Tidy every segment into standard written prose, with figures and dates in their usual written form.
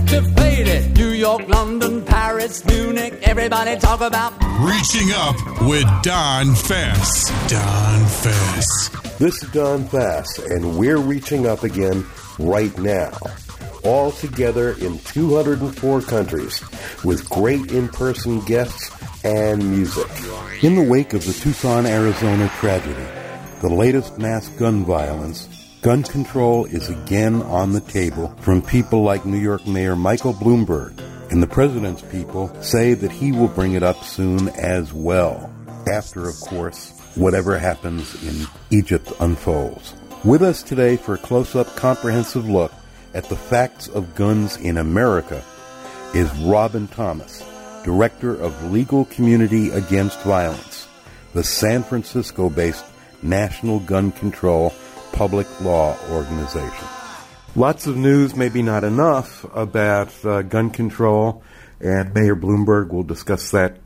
activated. New York, London, Paris, Munich, everybody talk about Reaching Up with Don Fass. Don Fass. This is Don Fass, and we're reaching up again right now. All together in 204 countries, with great in-person guests and music. In the wake of the Tucson, Arizona tragedy, the latest mass gun violence, gun control is again on the table from people like New York Mayor Michael Bloomberg, and the president's people say that he will bring it up soon as well, after, of course, whatever happens in Egypt unfolds. With us today for a close-up comprehensive look at the facts of guns in America is Robin Thomas, Director of Legal Community Against Violence, the San Francisco-based National Gun Control Public Law Organization. Lots of news, maybe not enough, about gun control, and Mayor Bloomberg will discuss that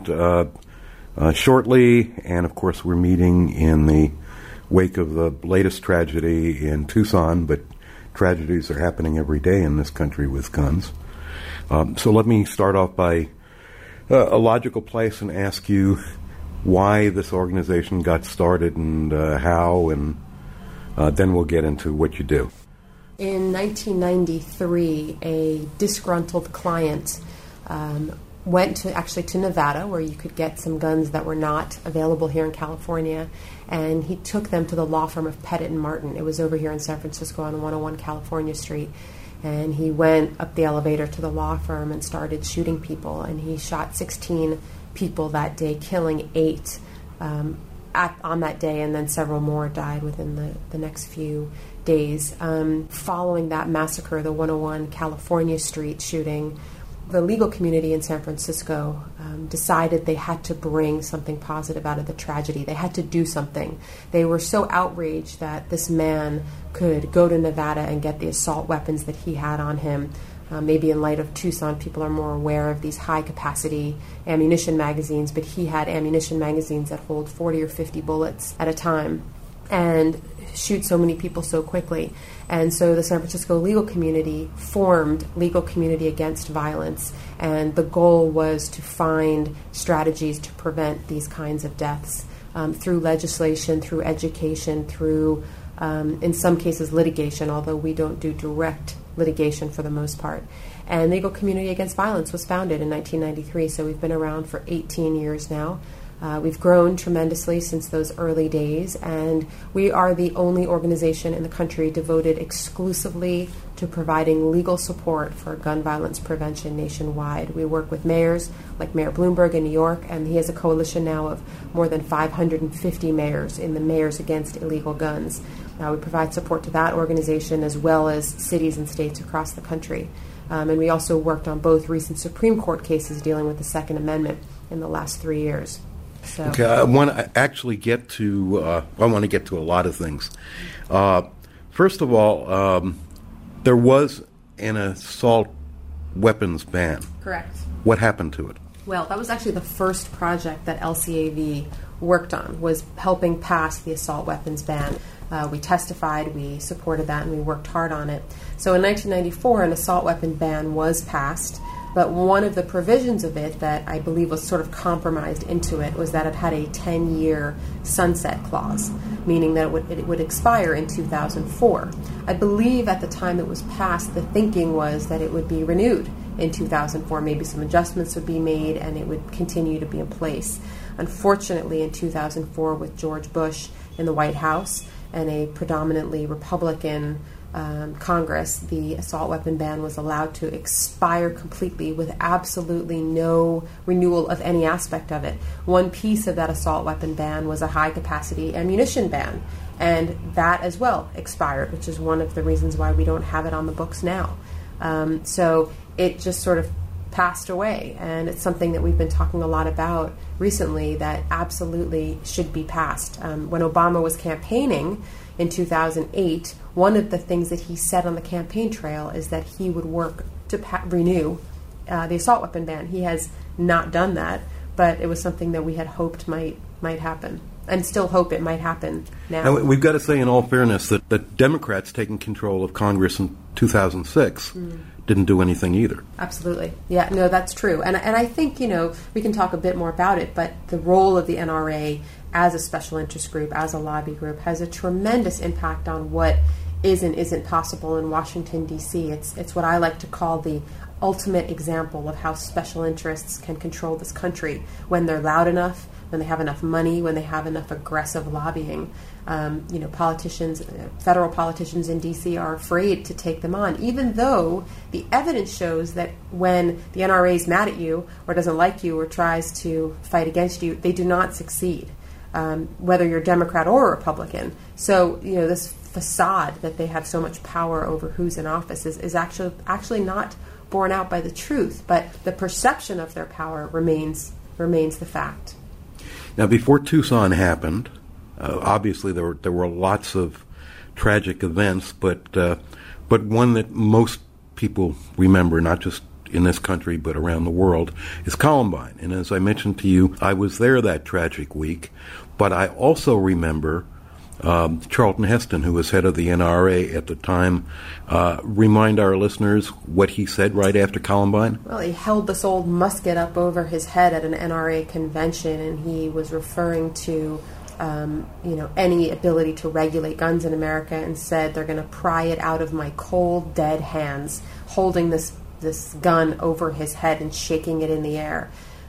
shortly. And, of course, we're meeting in the wake of the latest tragedy in Tucson, but tragedies are happening every day in this country with guns. So let me start off by a logical place and ask you why this organization got started and how, and then we'll get into what you do. In 1993, a disgruntled client went to Nevada, where you could get some guns that were not available here in California, and he took them to the law firm of Pettit and Martin. It was over here in San Francisco on 101 California Street. And he went up the elevator to the law firm and started shooting people. And he shot 16 people that day, killing 8 on that day, and then several more died within the next few days. Following that massacre, the 101 California Street shooting, the legal community in San Francisco decided they had to bring something positive out of the tragedy. They had to do something. They were so outraged that this man could go to Nevada and get the assault weapons that he had on him. Maybe in light of Tucson, people are more aware of these high-capacity ammunition magazines, but he had ammunition magazines that hold 40 or 50 bullets at a time and shoot so many people so quickly. And so the San Francisco legal community formed Legal Community Against Violence, and the goal was to find strategies to prevent these kinds of deaths through legislation, through education, through, in some cases, litigation, although we don't do direct litigation for the most part. And Legal Community Against Violence was founded in 1993, so we've been around for 18 years now. We've grown tremendously since those early days, and we are the only organization in the country devoted exclusively to providing legal support for gun violence prevention nationwide. We work with mayors like Mayor Bloomberg in New York, and he has a coalition now of more than 550 mayors in the Mayors Against Illegal Guns. We provide support to that organization as well as cities and states across the country. And we also worked on both recent Supreme Court cases dealing with the Second Amendment in the last 3 years. So. Okay, I want to get to a lot of things. First of all, there was an assault weapons ban. Correct. What happened to it? Well, that was actually the first project that LCAV worked on, was helping pass the assault weapons ban. We testified, we supported that, and we worked hard on it. So in 1994, an assault weapon ban was passed. But one of the provisions of it that I believe was sort of compromised into it was that it had a 10-year sunset clause, meaning that it would expire in 2004. I believe at the time it was passed, the thinking was that it would be renewed in 2004. Maybe some adjustments would be made and it would continue to be in place. Unfortunately, in 2004, with George Bush in the White House and a predominantly Republican Congress, the assault weapon ban was allowed to expire completely with absolutely no renewal of any aspect of it. One piece of that assault weapon ban was a high-capacity ammunition ban, and that as well expired, which is one of the reasons why we don't have it on the books now. So it just sort of passed away, and it's something that we've been talking a lot about recently that absolutely should be passed. When Obama was campaigning in 2008, one of the things that he said on the campaign trail is that he would work to renew the assault weapon ban. He has not done that, but it was something that we had hoped might happen. and still hope it might happen now. Now, we've got to say, in all fairness, that the Democrats taking control of Congress in 2006 didn't do anything either. Absolutely. Yeah, no, that's true. And I think, we can talk a bit more about it, but the role of the NRA as a special interest group, as a lobby group, has a tremendous impact on what is and isn't possible in Washington, D.C. It's what I like to call the ultimate example of how special interests can control this country when they're loud enough, when they have enough money, when they have enough aggressive lobbying. Politicians, federal politicians in D.C. are afraid to take them on, even though the evidence shows that when the NRA is mad at you or doesn't like you or tries to fight against you, they do not succeed, whether you're Democrat or Republican. So, this facade that they have so much power over who's in office is actually not borne out by the truth, but the perception of their power remains the fact. Now, before Tucson happened, obviously there were lots of tragic events, but one that most people remember, not just in this country but around the world, is Columbine. And as I mentioned to you, I was there that tragic week, but I also remember Charlton Heston, who was head of the NRA at the time. Remind our listeners what he said right after Columbine. Well, he held this old musket up over his head at an NRA convention, and he was referring to any ability to regulate guns in America, and said they're going to pry it out of my cold, dead hands, holding this gun over his head and shaking it in the air.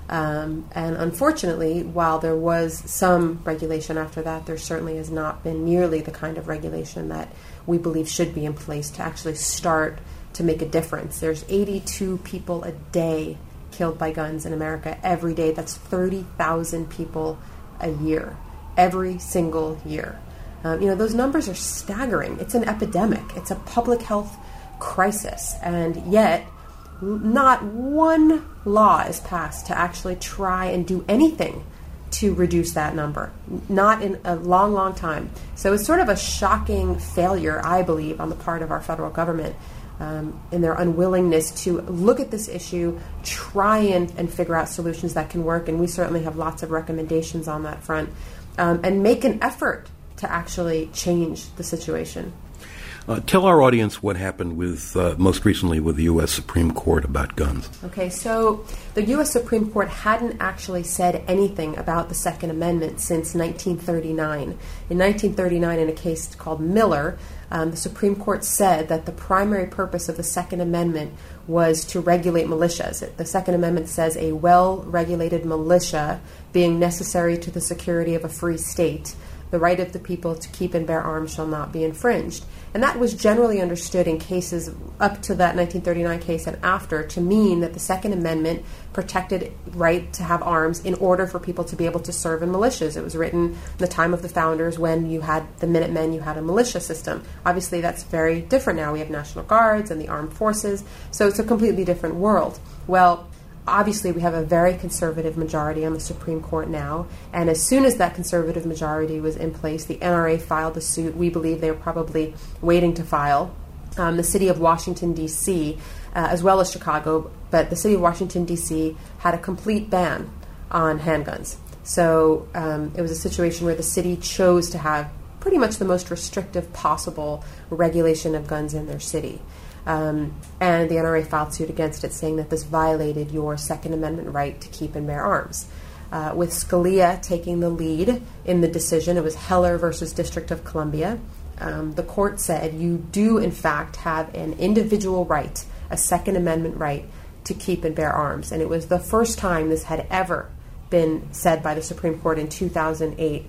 And unfortunately, while there was some regulation after that, there certainly has not been nearly the kind of regulation that we believe should be in place to actually start to make a difference. There's 82 people a day killed by guns in America every day. That's 30,000 people a year, every single year. Those numbers are staggering. It's an epidemic. It's a public health crisis. And yet, not one law is passed to actually try and do anything to reduce that number. Not in a long, long time. So it's sort of a shocking failure, I believe, on the part of our federal government in their unwillingness to look at this issue, try and figure out solutions that can work. And we certainly have lots of recommendations on that front. And make an effort to actually change the situation. Tell our audience what happened with most recently with the U.S. Supreme Court about guns. Okay, so the U.S. Supreme Court hadn't actually said anything about the Second Amendment since 1939. In 1939, in a case called Miller, the Supreme Court said that the primary purpose of the Second Amendment was to regulate militias. The Second Amendment says a well-regulated militia being necessary to the security of a free state, the right of the people to keep and bear arms shall not be infringed. And that was generally understood in cases up to that 1939 case and after to mean that the Second Amendment protected right to have arms in order for people to be able to serve in militias. It was written in the time of the founders when you had the Minutemen, you had a militia system. Obviously, that's very different now. We have National Guards and the armed forces, so it's a completely different world. Well, obviously, we have a very conservative majority on the Supreme Court now, and as soon as that conservative majority was in place, the NRA filed a suit. We believe they were probably waiting to file. The city of Washington, D.C., as well as Chicago, but the city of Washington, D.C. had a complete ban on handguns. So it was a situation where the city chose to have pretty much the most restrictive possible regulation of guns in their city. And the NRA filed suit against it, saying that this violated your Second Amendment right to keep and bear arms. With Scalia taking the lead in the decision, it was Heller versus District of Columbia. The court said you do, in fact, have an individual right, a Second Amendment right, to keep and bear arms. And it was the first time this had ever been said by the Supreme Court in 2008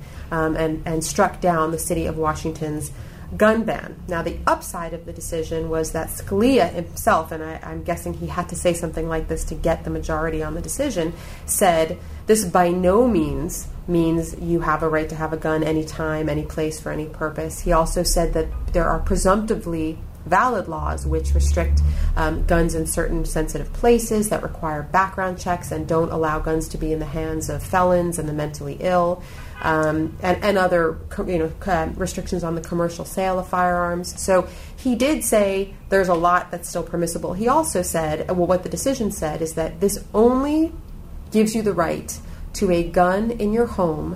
and struck down the city of Washington's gun ban. Now, the upside of the decision was that Scalia himself, and I'm guessing he had to say something like this to get the majority on the decision, said this by no means means you have a right to have a gun anytime, any place, for any purpose. He also said that there are presumptively valid laws which restrict guns in certain sensitive places, that require background checks and don't allow guns to be in the hands of felons and the mentally ill, and other restrictions on the commercial sale of firearms. So he did say there's a lot that's still permissible. He also said, well, what the decision said is that this only gives you the right to a gun in your home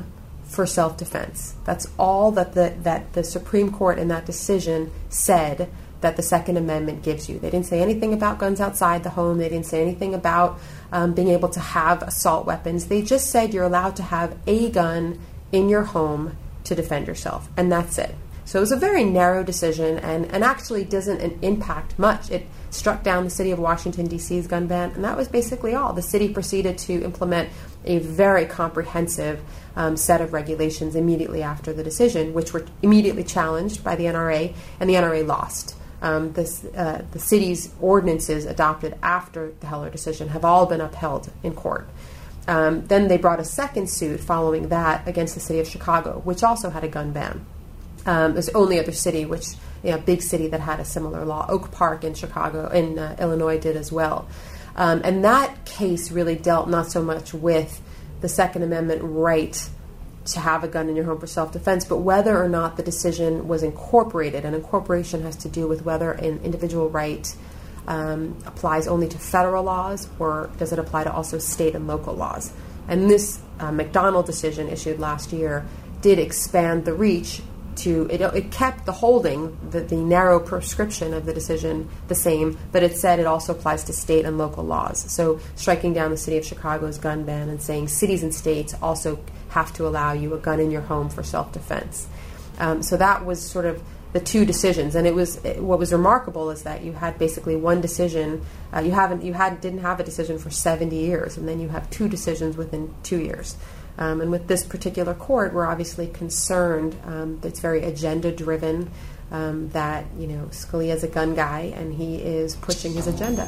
for self-defense. That's all that the Supreme Court in that decision said that the Second Amendment gives you. They didn't say anything about guns outside the home. They didn't say anything about being able to have assault weapons. They just said you're allowed to have a gun in your home to defend yourself, and that's it. So it was a very narrow decision and actually doesn't impact much. It struck down the city of Washington, D.C.'s gun ban, and that was basically all. The city proceeded to implement a very comprehensive set of regulations immediately after the decision, which were immediately challenged by the NRA, and the NRA lost. The city's ordinances adopted after the Heller decision have all been upheld in court. Then they brought a second suit following that against the city of Chicago, which also had a gun ban. It was the only other city, big city that had a similar law. Oak Park in Chicago, in Illinois, did as well. And that case really dealt not so much with the Second Amendment right to have a gun in your home for self-defense, but whether or not the decision was incorporated. And incorporation has to do with whether an individual right applies only to federal laws, or does it apply to also state and local laws. And this McDonald decision issued last year did expand the reach to, it kept the holding, the narrow prescription of the decision the same, but it said it also applies to state and local laws. So striking down the city of Chicago's gun ban and saying cities and states also have to allow you a gun in your home for self-defense. So that was sort of the two decisions, and what was remarkable is that you had basically one decision. You didn't have a decision for 70 years, and then you have two decisions within 2 years. And with this particular court, we're obviously concerned that it's very agenda-driven, that, Scalia's a gun guy, and he is pushing his agenda.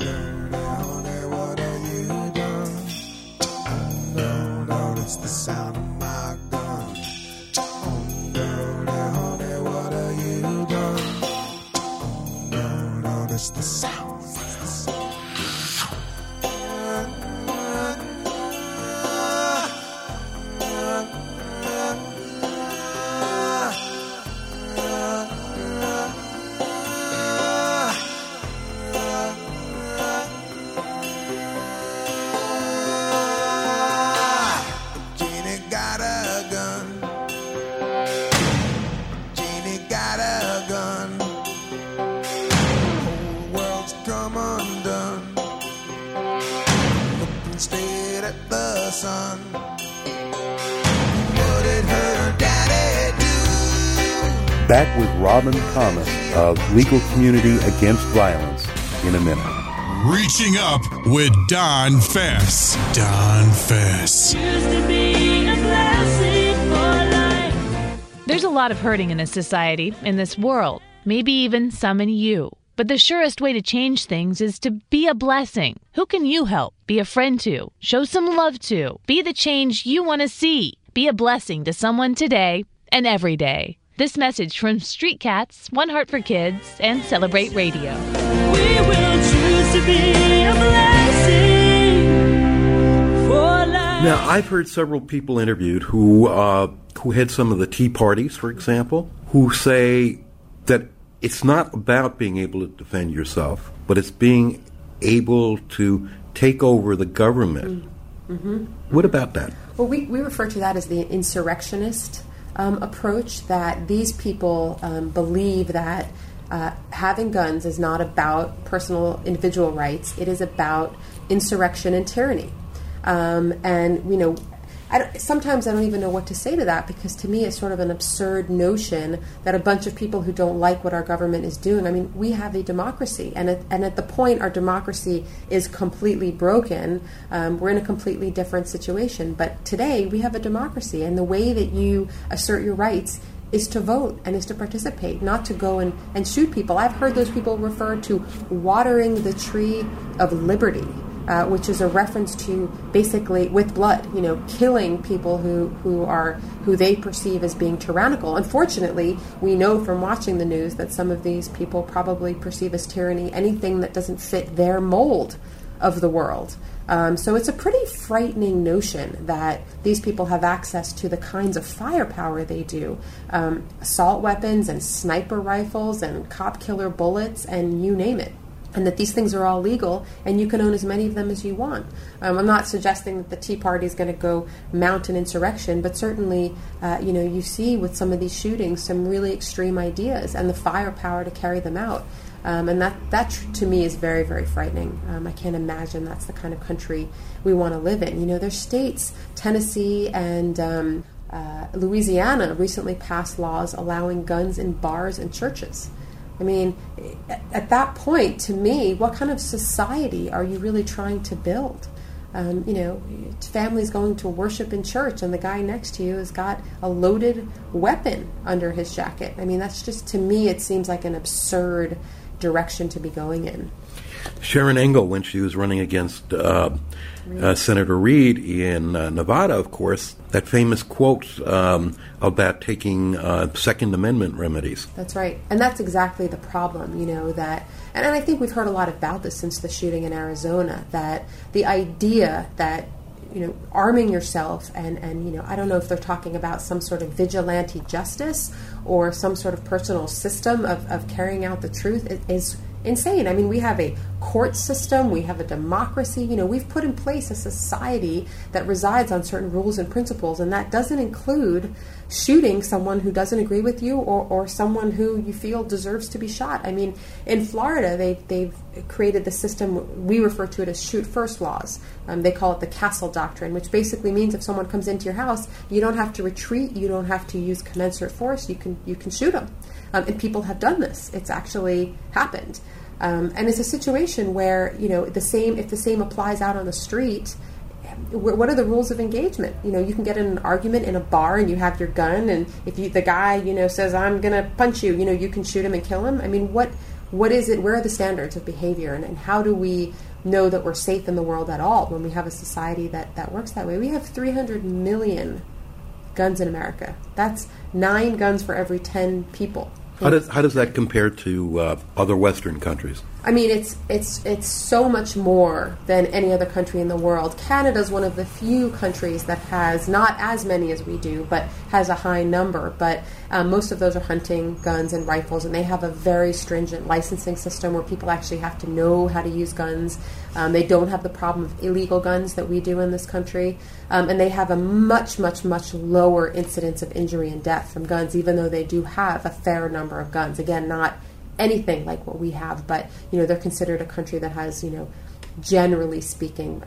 It's the sound of my gun. What have you done? Notice the sound. Back with Robin Thomas of Legal Community Against Violence in a minute. Reaching Up with Don Fess. Don Fess. There's a lot of hurting in this society, in this world, maybe even some in you. But the surest way to change things is to be a blessing. Who can you help? Be a friend to. Show some love to. Be the change you want to see. Be a blessing to someone today and every day. This message from Street Cats, One Heart for Kids, and Celebrate Radio. We will choose to be a blessing for life. Now, I've heard several people interviewed who had some of the tea parties, for example, who say that it's not about being able to defend yourself, but it's being able to take over the government. Mm-hmm. What about that? Well, we refer to that as the insurrectionist approach, that these people believe that having guns is not about personal individual rights. It is about insurrection and tyranny. Sometimes I don't even know what to say to that, because to me it's sort of an absurd notion that a bunch of people who don't like what our government is doing. I mean, we have a democracy, and at the point our democracy is completely broken, we're in a completely different situation. But today we have a democracy, and the way that you assert your rights is to vote and is to participate, not to go and shoot people. I've heard those people refer to watering the tree of liberty, which is a reference to basically with blood, killing people who they perceive as being tyrannical. Unfortunately, we know from watching the news that some of these people probably perceive as tyranny anything that doesn't fit their mold of the world. So it's a pretty frightening notion that these people have access to the kinds of firepower they do. Assault weapons and sniper rifles and cop killer bullets and you name it. and that these things are all legal, and you can own as many of them as you want. I'm not suggesting that the Tea Party is going to go mount an insurrection, but certainly, you see with some of these shootings some really extreme ideas and the firepower to carry them out. And that to me is very, very frightening. I can't imagine that's the kind of country we want to live in. There's states, Tennessee and Louisiana, recently passed laws allowing guns in bars and churches. I mean, at that point, to me, what kind of society are you really trying to build? Families going to worship in church, and the guy next to you has got a loaded weapon under his jacket. I mean, that's just, to me, it seems like an absurd direction to be going in. Sharon Engel, when she was running against Senator Reid in Nevada, of course, that famous quote about taking Second Amendment remedies. That's right. And that's exactly the problem, that, and I think we've heard a lot about this since the shooting in Arizona, that the idea that, arming yourself and I don't know if they're talking about some sort of vigilante justice or some sort of personal system of carrying out the truth is insane. I mean, we have a court system, we have a democracy, we've put in place a society that resides on certain rules and principles, and that doesn't include shooting someone who doesn't agree with you or someone who you feel deserves to be shot. I mean, in Florida, they've created the system, we refer to it as shoot first laws. They call it the Castle Doctrine, which basically means if someone comes into your house, you don't have to retreat, you don't have to use commensurate force, you can shoot them. And people have done this. It's actually happened. And it's a situation where, if the same applies out on the street, what are the rules of engagement? You can get in an argument in a bar and you have your gun, and if the guy, says, I'm going to punch you, you can shoot him and kill him. I mean, what is it? Where are the standards of behavior? And how do we know that we're safe in the world at all when we have a society that works that way? We have 300 million guns in America. That's 9 guns for every 10 people. How does that compare to other Western countries? I mean, it's so much more than any other country in the world. Canada's one of the few countries that has not as many as we do, but has a high number. But most of those are hunting guns and rifles, and they have a very stringent licensing system where people actually have to know how to use guns. They don't have the problem of illegal guns that we do in this country. And they have a much, much, much lower incidence of injury and death from guns, even though they do have a fair number of guns. Again, not anything like what we have, but they're considered a country that has, generally speaking,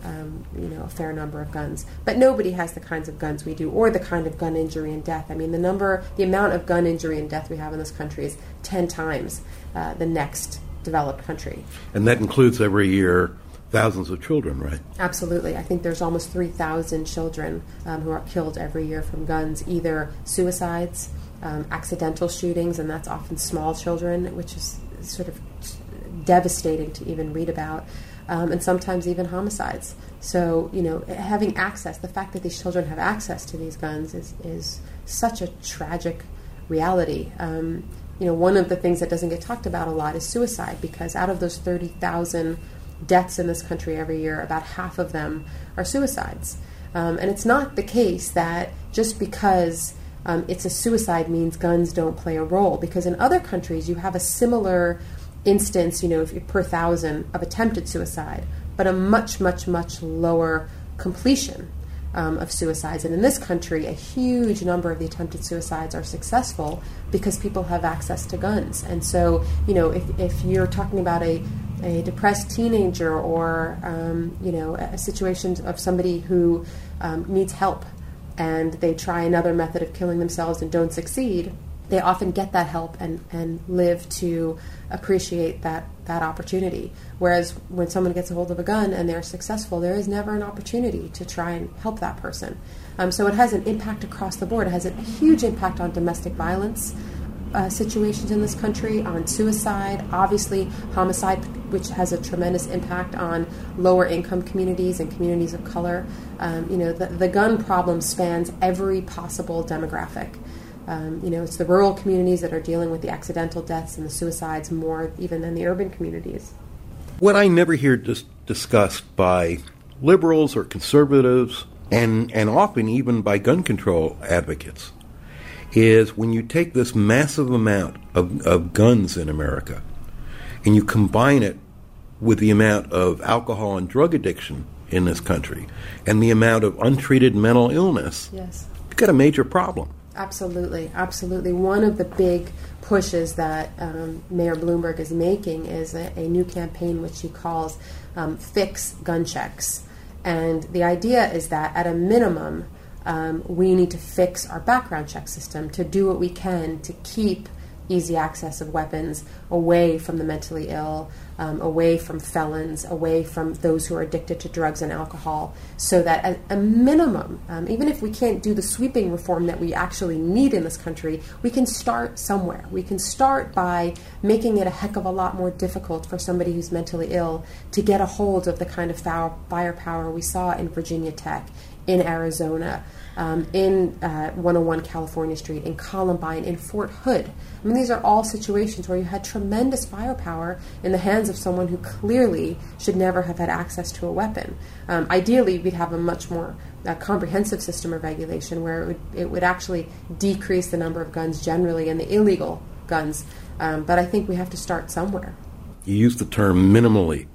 a fair number of guns. But nobody has the kinds of guns we do, or the kind of gun injury and death. I mean, the amount of gun injury and death we have in this country is 10 times the next developed country. And that includes every year thousands of children, right? Absolutely. I think there's almost 3,000 children who are killed every year from guns, either suicides, accidental shootings, and that's often small children, which is sort of devastating to even read about, and sometimes even homicides. So, having access, the fact that these children have access to these guns is such a tragic reality. One of the things that doesn't get talked about a lot is suicide, because out of those 30,000 deaths in this country every year, about half of them are suicides. And it's not the case that just because it's a suicide means guns don't play a role, because in other countries you have a similar instance, per 1,000 of attempted suicide, but a much, much, much lower completion of suicides. And in this country, a huge number of the attempted suicides are successful because people have access to guns. And so, if you're talking about a depressed teenager or, a situation of somebody who needs help, and they try another method of killing themselves and don't succeed, they often get that help and live to appreciate that opportunity. Whereas when someone gets a hold of a gun and they're successful, there is never an opportunity to try and help that person. So it has an impact across the board. It has a huge impact on domestic violence situations in this country, on suicide, obviously homicide, which has a tremendous impact on lower income communities and communities of color. The gun problem spans every possible demographic. It's the rural communities that are dealing with the accidental deaths and the suicides more even than the urban communities. What I never hear discussed by liberals or conservatives, and often even by gun control advocates, is when you take this massive amount of guns in America and you combine it with the amount of alcohol and drug addiction in this country and the amount of untreated mental illness, Yes. you've got a major problem. Absolutely, absolutely. One of the big pushes that Mayor Bloomberg is making is a new campaign which he calls Fix Gun Checks. And the idea is that at a minimum, we need to fix our background check system to do what we can to keep easy access of weapons away from the mentally ill, away from felons, away from those who are addicted to drugs and alcohol, so that at a minimum, even if we can't do the sweeping reform that we actually need in this country, we can start somewhere. We can start by making it a heck of a lot more difficult for somebody who's mentally ill to get a hold of the kind of firepower we saw in Virginia Tech, in Arizona, in 101 California Street, in Columbine, in Fort Hood. I mean, these are all situations where you had tremendous firepower in the hands of someone who clearly should never have had access to a weapon. Ideally, we'd have a much more comprehensive system of regulation where it would actually decrease the number of guns generally and the illegal guns. But I think we have to start somewhere. You used the term minimally.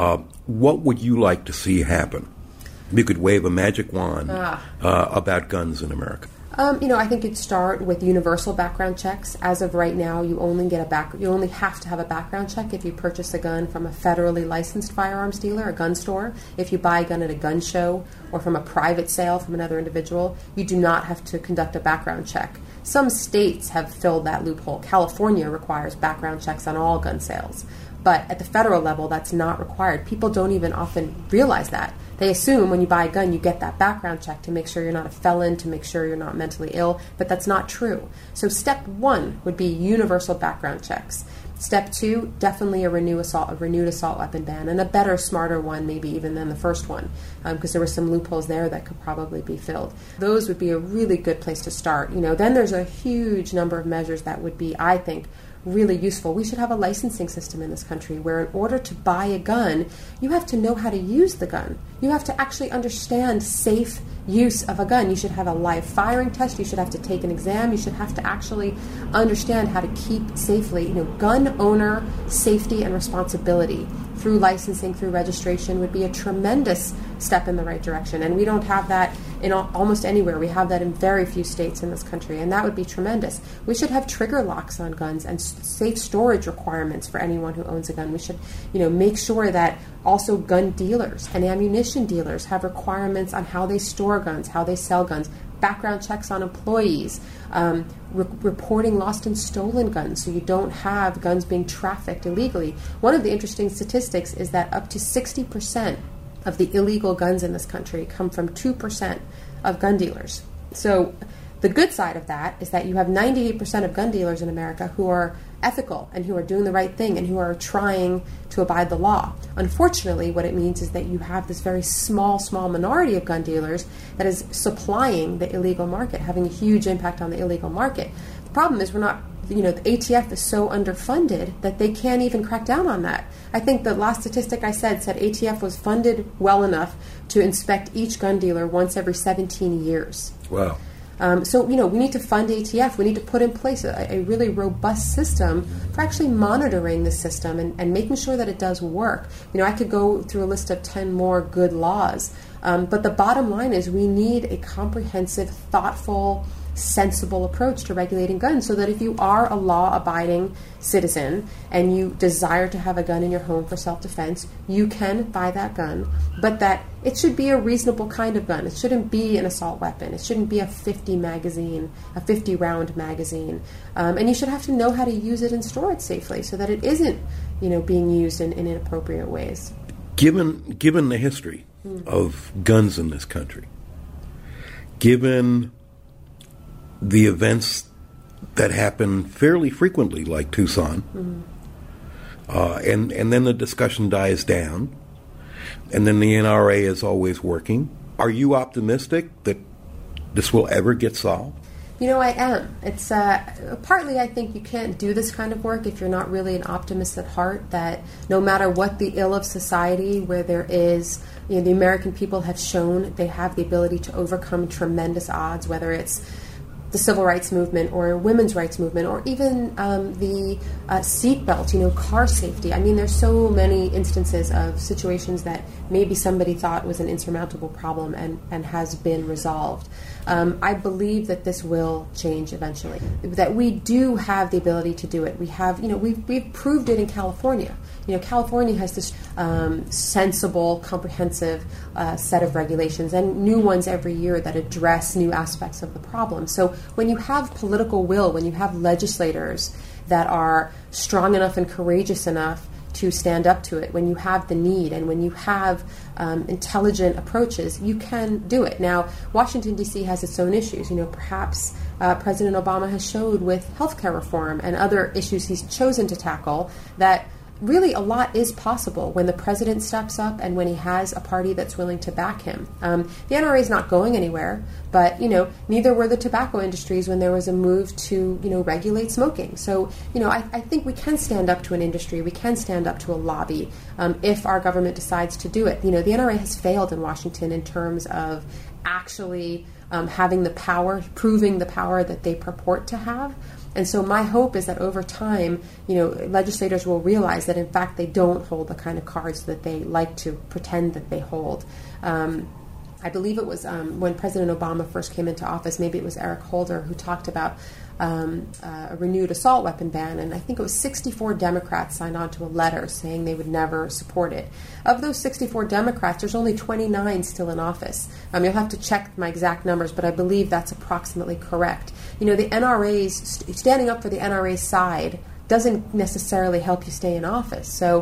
What would you like to see happen? You could wave a magic wand about guns in America. I think you'd start with universal background checks. As of right now, you only have to have a background check if you purchase a gun from a federally licensed firearms dealer, a gun store. If you buy a gun at a gun show or from a private sale from another individual, you do not have to conduct a background check. Some states have filled that loophole. California requires background checks on all gun sales. But at the federal level, that's not required. People don't even often realize that. They assume when you buy a gun, you get that background check to make sure you're not a felon, to make sure you're not mentally ill, but that's not true. So step one would be universal background checks. Step two, definitely a renewed assault weapon ban, and a better, smarter one maybe even than the first one, because there were some loopholes there that could probably be filled. Those would be a really good place to start. Then there's a huge number of measures that would be, I think, really useful. We should have a licensing system in this country where in order to buy a gun, you have to know how to use the gun. You have to actually understand safe use of a gun. You should have a live firing test. You should have to take an exam. You should have to actually understand how to keep safely. Gun owner safety and responsibility through licensing, through registration would be a tremendous step in the right direction. And we don't have that in almost anywhere. We have that in very few states in this country, and that would be tremendous. We should have trigger locks on guns and safe storage requirements for anyone who owns a gun. We should, make sure that also gun dealers and ammunition dealers have requirements on how they store guns, how they sell guns, background checks on employees, reporting lost and stolen guns so you don't have guns being trafficked illegally. One of the interesting statistics is that up to 60% of the illegal guns in this country come from 2% of gun dealers. So the good side of that is that you have 98% of gun dealers in America who are ethical and who are doing the right thing and who are trying to abide the law. Unfortunately, what it means is that you have this very small minority of gun dealers that is supplying the illegal market, having a huge impact on the illegal market. The problem is the ATF is so underfunded that they can't even crack down on that. I think the last statistic I said ATF was funded well enough to inspect each gun dealer once every 17 years. Wow. So we need to fund ATF. We need to put in place a really robust system for actually monitoring the system and making sure that it does work. I could go through a list of 10 more good laws, but the bottom line is we need a comprehensive, thoughtful, sensible approach to regulating guns so that if you are a law-abiding citizen and you desire to have a gun in your home for self-defense, you can buy that gun, but that it should be a reasonable kind of gun. It shouldn't be an assault weapon. It shouldn't be a 50-round magazine. And you should have to know how to use it and store it safely so that it isn't, being used in inappropriate ways. Given the history of guns in this country, given the events that happen fairly frequently, like Tucson, and then the discussion dies down, and then the NRA is always working. Are you optimistic that this will ever get solved? I am. It's partly I think you can't do this kind of work if you're not really an optimist at heart, that no matter what the ill of society, where there is, the American people have shown they have the ability to overcome tremendous odds, whether it's the civil rights movement or women's rights movement or even the seatbelt, car safety. I mean, there's so many instances of situations that maybe somebody thought was an insurmountable problem and has been resolved. I believe that this will change eventually, that we do have the ability to do it. We have, we've proved it in California. California has this sensible, comprehensive set of regulations and new ones every year that address new aspects of the problem. So when you have political will, when you have legislators that are strong enough and courageous enough to stand up to it, when you have the need and when you have intelligent approaches, you can do it. Now, Washington, D.C. has its own issues. Perhaps President Obama has showed with healthcare reform and other issues he's chosen to tackle that really a lot is possible when the president steps up and when he has a party that's willing to back him. The NRA is not going anywhere, but, neither were the tobacco industries when there was a move to, regulate smoking. So, I think we can stand up to an industry, we can stand up to a lobby if our government decides to do it. The NRA has failed in Washington in terms of actually having the power, proving the power that they purport to have. And so my hope is that over time, legislators will realize that, in fact, they don't hold the kind of cards that they like to pretend that they hold. I believe it was when President Obama first came into office, maybe it was Eric Holder who talked about a renewed assault weapon ban, and I think it was 64 Democrats signed on to a letter saying they would never support it. Of those 64 Democrats, there's only 29 still in office. You'll have to check my exact numbers, but I believe that's approximately correct. The NRA's, standing up for the NRA's side doesn't necessarily help you stay in office. So,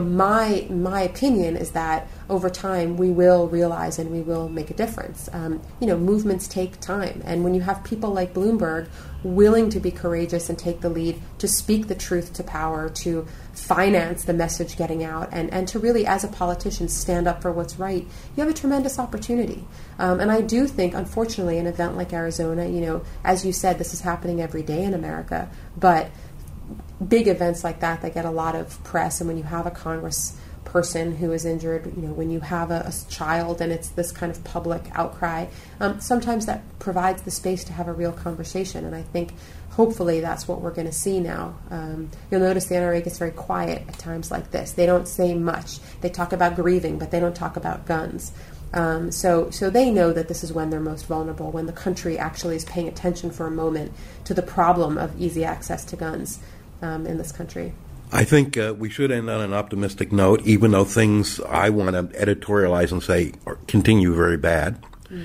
my opinion is that over time we will realize and we will make a difference. Movements take time. And when you have people like Bloomberg willing to be courageous and take the lead, to speak the truth to power, to finance the message getting out, and to really, as a politician, stand up for what's right, you have a tremendous opportunity. And I do think, unfortunately, an event like Arizona, as you said, this is happening every day in America, but big events like that get a lot of press, and when you have a congressperson who is injured, when you have a child and it's this kind of public outcry, sometimes that provides the space to have a real conversation, and I think hopefully that's what we're going to see now. You'll notice the NRA gets very quiet at times like this. They don't say much. They talk about grieving, but they don't talk about guns. So they know that this is when they're most vulnerable, when the country actually is paying attention for a moment to the problem of easy access to guns in this country. I think we should end on an optimistic note, even though things I want to editorialize and say continue very bad.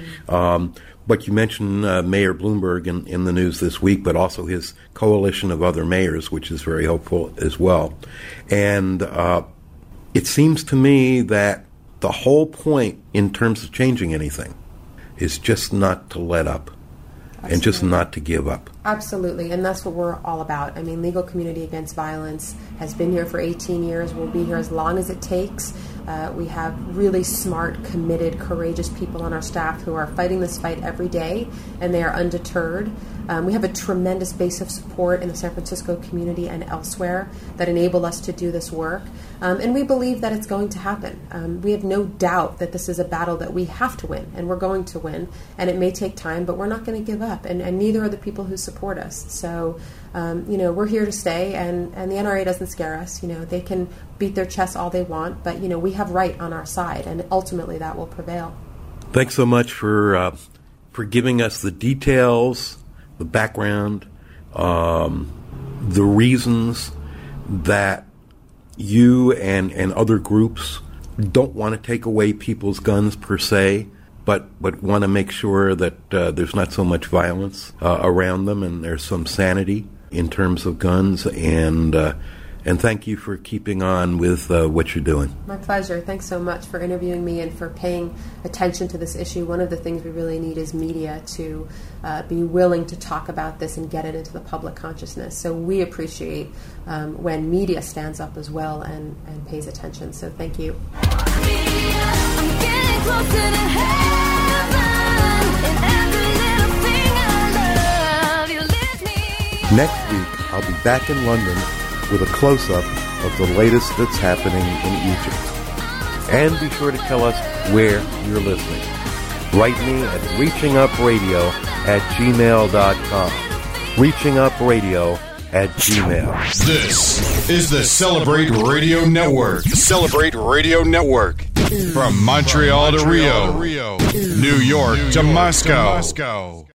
But you mentioned Mayor Bloomberg in the news this week, but also his coalition of other mayors, which is very hopeful as well. And it seems to me that the whole point in terms of changing anything is just not to let up. Absolutely. And just not to give up. Absolutely, and that's what we're all about. I mean, Legal Community Against Violence has been here for 18 years. We'll be here as long as it takes. We have really smart, committed, courageous people on our staff who are fighting this fight every day, and they are undeterred. We have a tremendous base of support in the San Francisco community and elsewhere that enable us to do this work. And we believe that it's going to happen. We have no doubt that this is a battle that we have to win, and we're going to win. And it may take time, but we're not going to give up. And neither are the people who support us. So, we're here to stay, and the NRA doesn't scare us. They can beat their chests all they want, but, we have right on our side, and ultimately that will prevail. Thanks so much for giving us the details, the background, the reasons that you and other groups don't want to take away people's guns per se, but want to make sure that there's not so much violence around them and there's some sanity in terms of guns. And thank you for keeping on with what you're doing. My pleasure. Thanks so much for interviewing me and for paying attention to this issue. One of the things we really need is media to be willing to talk about this and get it into the public consciousness. So we appreciate when media stands up as well and pays attention. So thank you. I'm getting closer to heaven in every little thing I love. You lift me. Next week, I'll be back in London with a close-up of the latest that's happening in Egypt. And be sure to tell us where you're listening. Write me at reachingupradio@gmail.com. reachingupradio@gmail. This is the Celebrate Radio Network. Celebrate Radio Network. From Montreal to Rio, New York to Moscow.